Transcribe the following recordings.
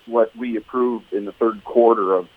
what we approved in the third quarter of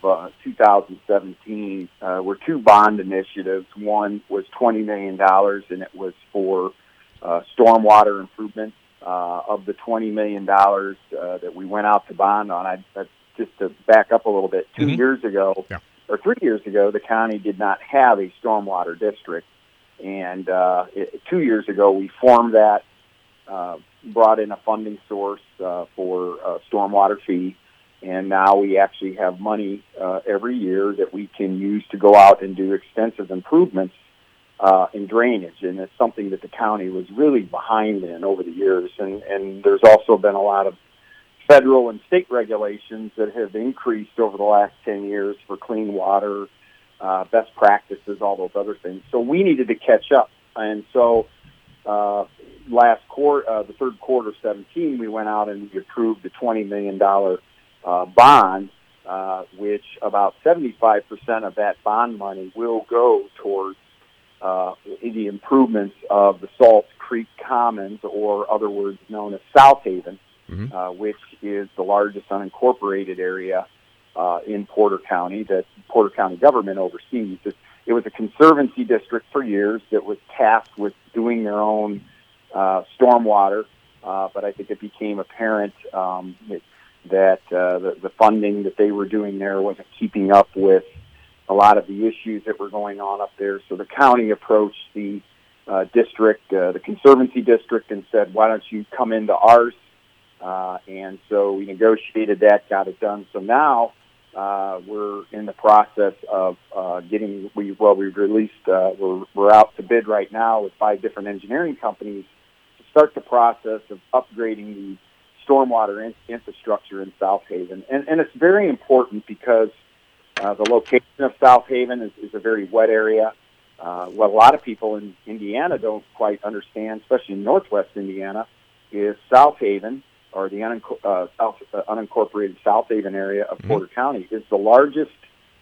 2017 were two bond initiatives. One was $20 million, and it was for stormwater improvements. Of the $20 million that we went out to bond on, that's just to back up a little bit. 2 years ago, or 3 years ago, the county did not have a stormwater district. And 2 years ago, we formed that, brought in a funding source for a stormwater fee, and now we actually have money every year that we can use to go out and do extensive improvements in drainage. And it's something that the county was really behind in over the years. And there's also been a lot of federal and state regulations that have increased over the last 10 years for clean water, best practices, all those other things. So we needed to catch up. And so last quarter, the third quarter of 17, we went out and we approved the $20 million bond, which about 75% of that bond money will go towards the improvements of the Salt Creek Commons, or other words known as South Haven, which is the largest unincorporated area in Porter County that Porter County government oversees. It was a conservancy district for years that was tasked with doing their own stormwater, but I think it became apparent that the funding that they were doing there wasn't keeping up with a lot of the issues that were going on up there. So the county approached the district, the conservancy district, and said, why don't you come into ours? And so we negotiated that, got it done. So now we're in the process of we've released, we're out to bid right now with 5 different engineering companies to start the process of upgrading the stormwater infrastructure in South Haven. And it's very important because the location of South Haven is a very wet area. What a lot of people in Indiana don't quite understand, especially in northwest Indiana, is South Haven, or the unincorporated South Haven area of Porter County, is the largest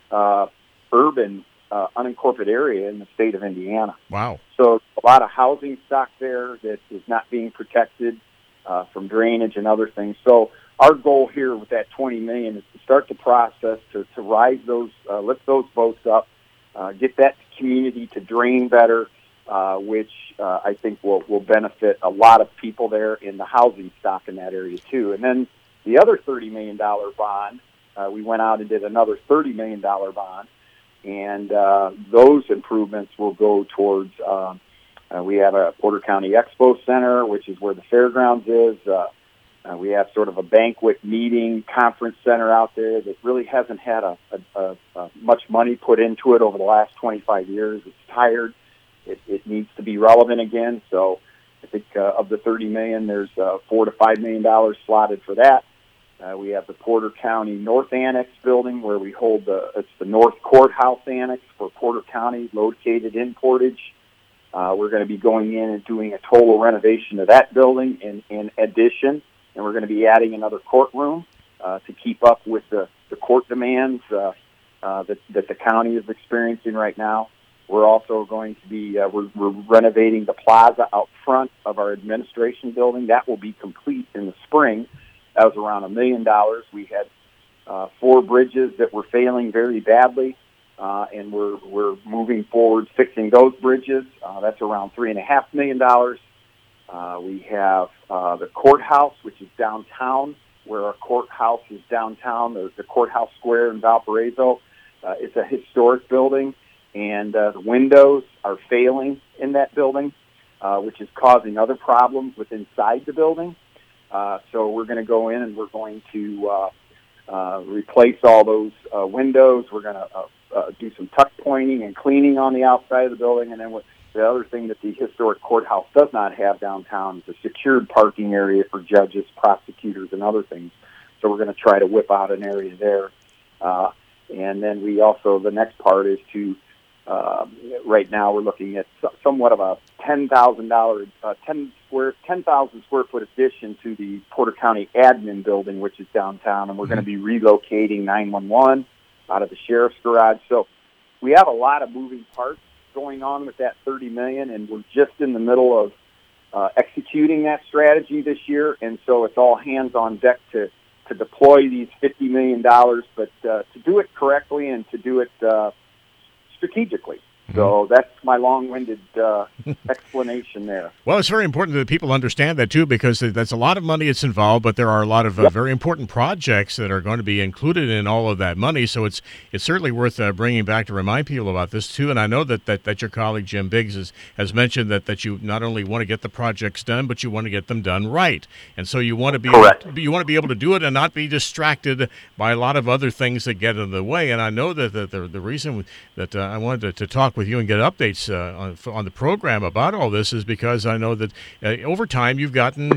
urban unincorporated area in the state of Indiana. Wow. So a lot of housing stock there that is not being protected from drainage and other things. So our goal here with that $20 million is to start the process to rise those, lift those boats up, get that community to drain better, which I think will benefit a lot of people there in the housing stock in that area too. And then the other $30 million bond, we went out and did another $30 million bond, and those improvements will go towards, we have a Porter County Expo Center, which is where the fairgrounds is. We have sort of a banquet meeting conference center out there that really hasn't had a much money put into it over the last 25 years. It's tired. It needs to be relevant again. So I think of the $30 million, there's $4 to $5 million slotted for that. We have the Porter County North Annex building where we hold it's the North Courthouse Annex for Porter County, located in Portage. We're going to be going in and doing a total renovation of that building in addition, and we're going to be adding another courtroom to keep up with the court demands that the county is experiencing right now. We're also going to be we're renovating the plaza out front of our administration building. That will be complete in the spring. That was around $1 million. We had 4 bridges that were failing very badly, and we're moving forward fixing those bridges. That's around $3.5 million. We have the courthouse, which is downtown, where our courthouse is downtown, the courthouse square in Valparaiso. It's a historic building, and the windows are failing in that building, which is causing other problems with inside the building. So we're going to go in and we're going to replace all those windows. We're going to do some tuck pointing and cleaning on the outside of the building. And then the other thing that the historic courthouse does not have downtown is a secured parking area for judges, prosecutors, and other things. So we're going to try to whip out an area there. And then we also, the next part is to, right now we're looking at somewhat of a $10,000 square foot addition to the Porter County admin building, which is downtown, and we're going to be relocating 911 out of the sheriff's garage. So we have a lot of moving parts going on with that $30 million, and we're just in the middle of executing that strategy this year. And so it's all hands on deck to to deploy these $50 million, but to do it correctly and to do it strategically. So that's my long-winded explanation there. Well, it's very important that people understand that, too, because that's a lot of money that's involved, but there are a lot of very important projects that are going to be included in all of that money. So it's certainly worth bringing back to remind people about this, too. And I know that your colleague, Jim Biggs, has mentioned that you not only want to get the projects done, but you want to get them done right. And so you want to be able to do it and not be distracted by a lot of other things that get in the way. And I know that the reason that I wanted to talk with you and get updates on the program about all this is because I know that over time you've gotten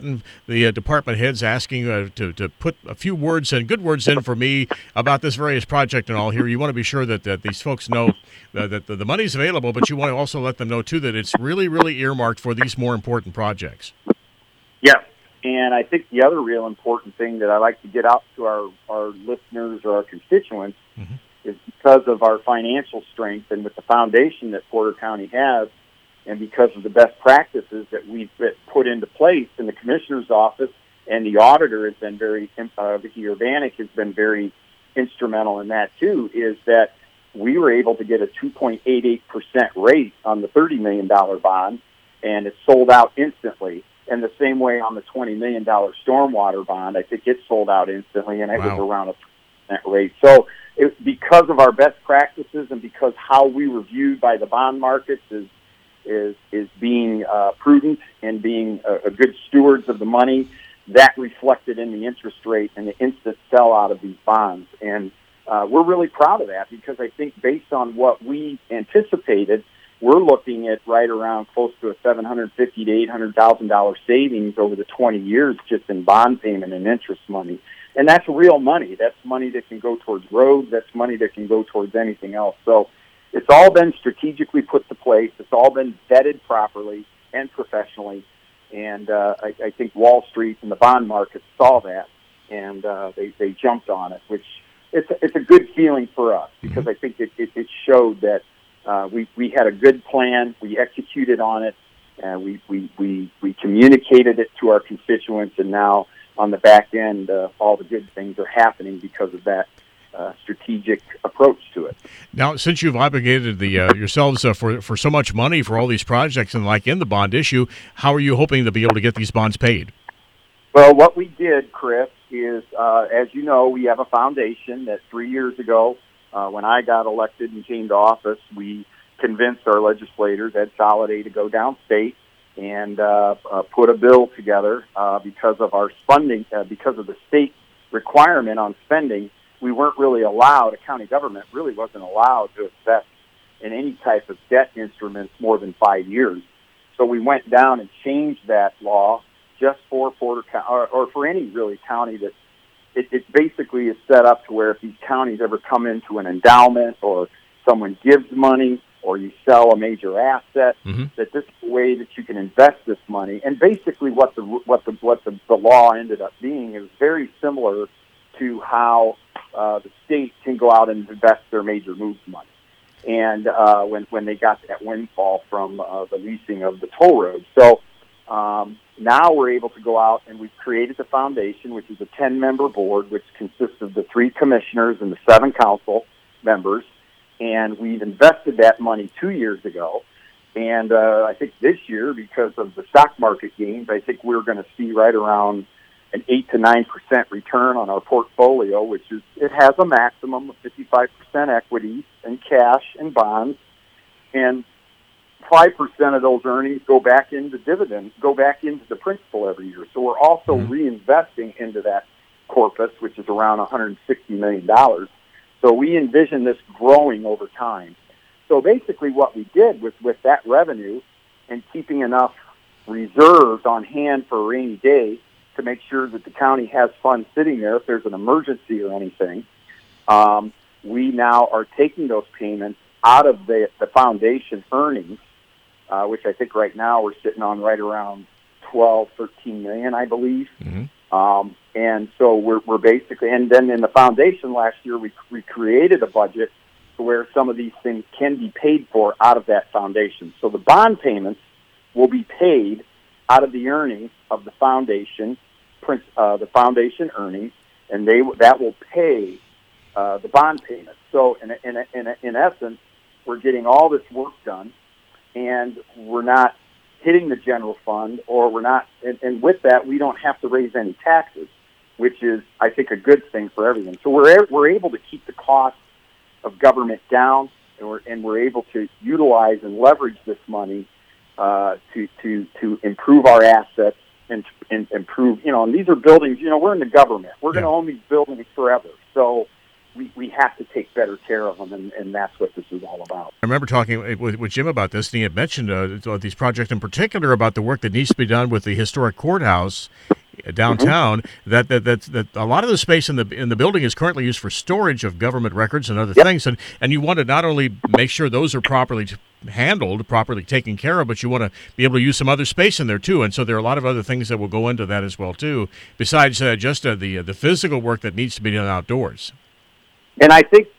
the department heads asking to put a few words and good words in for me about this various project and all here. You want to be sure that these folks know that the money's available, but you want to also let them know too that it's really, really earmarked for these more important projects. Yeah, and I think the other real important thing that I like to get out to our listeners or our constituents is because of our financial strength and with the foundation that Porter County has, and because of the best practices that we've put into place in the commissioner's office, and the auditor has been Vicki Urbanik has been very instrumental in that too, is that we were able to get a 2.88% rate on the $30 million bond, and it sold out instantly. And the same way on the $20 million stormwater bond, I think it sold out instantly, and it was around a rate. So because of our best practices and because how we were viewed by the bond markets is being prudent and being a good stewards of the money, that reflected in the interest rate and the instant sell out of these bonds. And we're really proud of that because I think based on what we anticipated, we're looking at right around close to a $750,000 to $800,000 savings over the 20 years just in bond payment and interest money. And that's real money. That's money that can go towards roads. That's money that can go towards anything else. So it's all been strategically put to place. It's all been vetted properly and professionally. And I think Wall Street and the bond market saw that, and they jumped on it, which it's a good feeling for us because I think it showed that we had a good plan. We executed on it, and we communicated it to our constituents, and now on the back end, all the good things are happening because of that strategic approach to it. Now, since you've obligated yourselves for so much money for all these projects and like in the bond issue, how are you hoping to be able to get these bonds paid? Well, what we did, Chris, is as you know, we have a foundation that 3 years ago, when I got elected and came to office, we convinced our legislators, Ed Soliday, to go downstate and put a bill together because of our funding, because of the state requirement on spending. We weren't really allowed, a county government really wasn't allowed to invest in any type of debt instruments more than 5 years. So we went down and changed that law just for Porter County, or for any really county that it basically is set up to where if these counties ever come into an endowment or someone gives money or you sell a major asset, that this is a way that you can invest this money. And basically what the law ended up being is very similar to how the state can go out and invest their major moves money. And when they got that windfall from the leasing of the toll roads. So now we're able to go out and we've created the foundation, which is a 10-member board, which consists of the 3 commissioners and the 7 council members. And we've invested that money 2 years ago. And I think this year, because of the stock market gains, I think we're going to see right around an 8 to 9% return on our portfolio, which is, it has a maximum of 55% equities and cash and bonds. And 5% of those earnings go back into dividends, go back into the principal every year. So we're also reinvesting into that corpus, which is around $160 million. So we envision this growing over time. So basically what we did was with that revenue and keeping enough reserves on hand for a rainy day to make sure that the county has funds sitting there if there's an emergency or anything, we now are taking those payments out of the foundation earnings, which I think right now we're sitting on right around 12, 13 million, I believe. And so we're basically, and then in the foundation last year, we created a budget to where some of these things can be paid for out of that foundation. So the bond payments will be paid out of the earnings of the foundation the foundation earnings, and that will pay the bond payment. So in essence, we're getting all this work done, and we're not hitting the general fund, or we're not, and with that, we don't have to raise any taxes, which is, I think, a good thing for everything. So we're able to keep the cost of government down, and we're able to utilize and leverage this money to improve our assets and improve, and these are buildings, we're in the government. We're going to own these buildings forever. So we have to take better care of them, and that's what this is all about. I remember talking with Jim about this, and he had mentioned these projects in particular about the work that needs to be done with the historic courthouse downtown. Mm-hmm. That a lot of the space in the building is currently used for storage of government records and other things, and you want to not only make sure those are properly handled, properly taken care of, but you want to be able to use some other space in there too. And so there are a lot of other things that will go into that as well too, besides just the physical work that needs to be done outdoors. And I think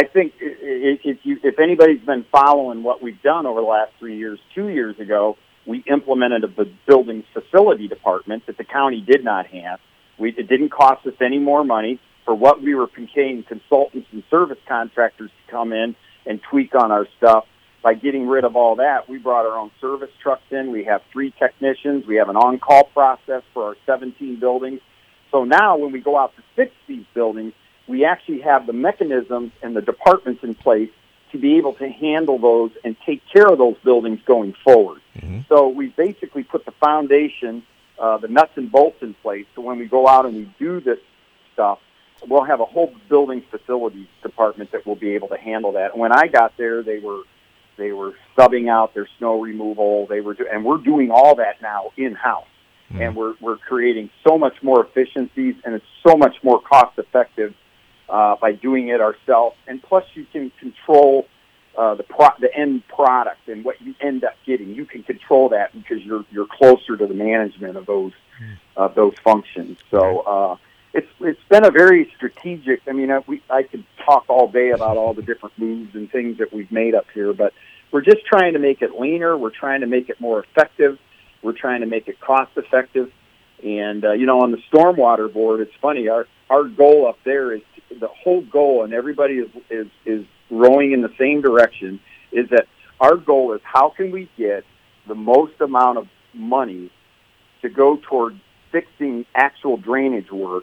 if anybody's been following what we've done over the last 3 years, 2 years ago, we implemented a buildings facility department that the county did not have. It didn't cost us any more money for what we were paying consultants and service contractors to come in and tweak on our stuff. By getting rid of all that, we brought our own service trucks in. We have 3 technicians. We have an on-call process for our 17 buildings. So now when we go out to fix these buildings, we actually have the mechanisms and the departments in place to be able to handle those and take care of those buildings going forward. Mm-hmm. So we basically put the foundation, the nuts and bolts in place, so when we go out and we do this stuff, we'll have a whole building facilities department that will be able to handle that. And when I got there, they were subbing out their snow removal. And we're doing all that now in-house. Mm-hmm. And we're creating so much more efficiencies, and it's so much more cost-effective by doing it ourselves. And plus, you can control the end product and what you end up getting. You can control that because you're closer to the management of those functions. So it's been a very strategic. I mean, I could talk all day about all the different moves and things that we've made up here, but we're just trying to make it leaner. We're trying to make it more effective. We're trying to make it cost effective. And on the stormwater board, it's funny. Our goal up there is the whole goal, and everybody is rowing in the same direction, is that our goal is how can we get the most amount of money to go toward fixing actual drainage work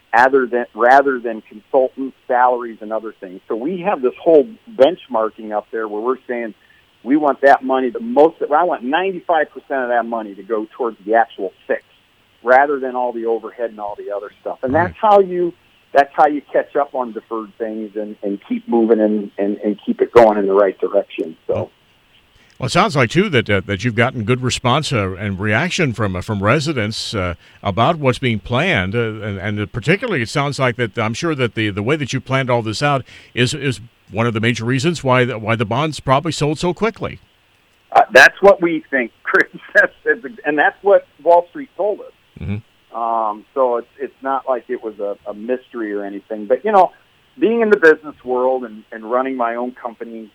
rather than consultant salaries and other things. So we have this whole benchmarking up there where we're saying we want that money I want 95% of that money to go towards the actual fix rather than all the overhead and all the other stuff. And that's how you catch up on deferred things and keep moving and keep it going in the right direction. So. Well, it sounds like, too, that you've gotten good response and reaction from residents about what's being planned. And particularly, it sounds like that I'm sure that the way that you planned all this out is one of the major reasons why the bonds probably sold so quickly. That's what we think, Chris. And that's what Wall Street told us. Mm-hmm. So it's not like it was a mystery or anything. But, being in the business world and running my own company,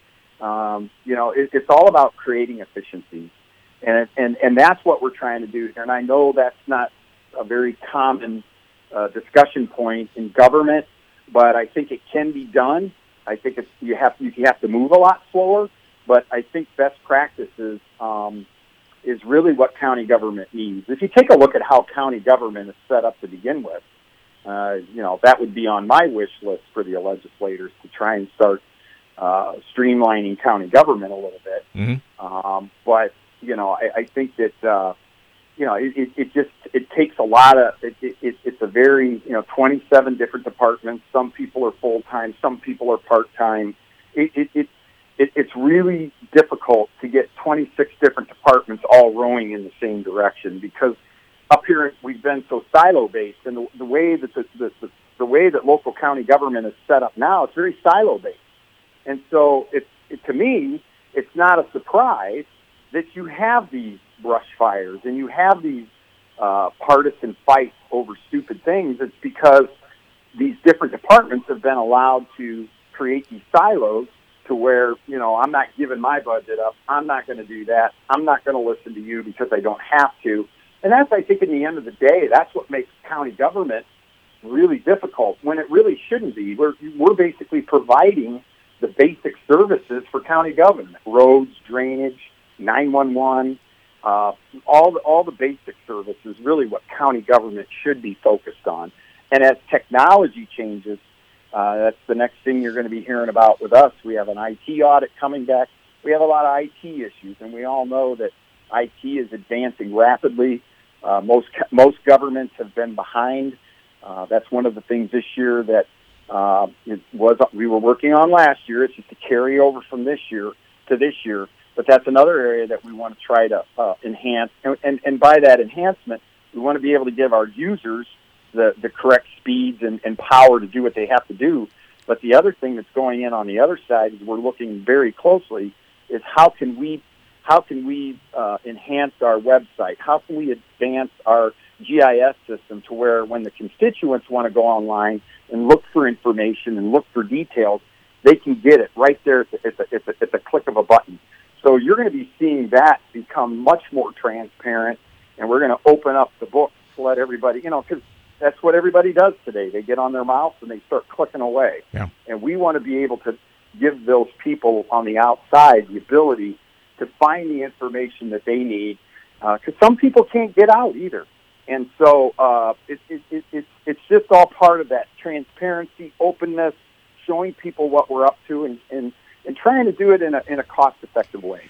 it's all about creating efficiency. And that's what we're trying to do. And I know that's not a very common discussion point in government, but I think it can be done. I think you have to move a lot slower, but I think best practices is really what county government needs. If you take a look at how county government is set up to begin with, that would be on my wish list for the legislators to try and start streamlining county government a little bit. Mm-hmm. But I think that it takes a lot of it's a very 27 different departments. Some people are full time, some people are part time. It's really difficult to get 26 different departments all rowing in the same direction because up here we've been so silo based, and the way that the way that local county government is set up now, it's very silo based. And so to me, it's not a surprise that you have these brush fires and you have these partisan fights over stupid things. It's because these different departments have been allowed to create these silos to where, I'm not giving my budget up. I'm not going to do that. I'm not going to listen to you because I don't have to. And that's, I think, in the end of the day, that's what makes county government really difficult when it really shouldn't be. We're basically providing the basic services for county government: roads, drainage, 911, all the basic services. Really, what county government should be focused on. And as technology changes, that's the next thing you're going to be hearing about with us. We have an IT audit coming back. We have a lot of IT issues, and we all know that IT is advancing rapidly. Most governments have been behind. That's one of the things this year that we were working on last year. It's just a carryover from this year to this year. But that's another area that we want to try to enhance. And by that enhancement, we want to be able to give our users the correct speeds and power to do what they have to do. But the other thing that's going in on the other side is we're looking very closely is how can we enhance our website? How can we advance our GIS system to where when the constituents want to go online and look for information and look for details, they can get it right there at the click of a button. So you're going to be seeing that become much more transparent, and we're going to open up the book to let everybody, because that's what everybody does today. They get on their mouse and they start clicking away. Yeah. And we want to be able to give those people on the outside the ability to find the information that they need, because some people can't get out either. And so it's just all part of that transparency, openness, showing people what we're up to, and trying to do it in a cost-effective way.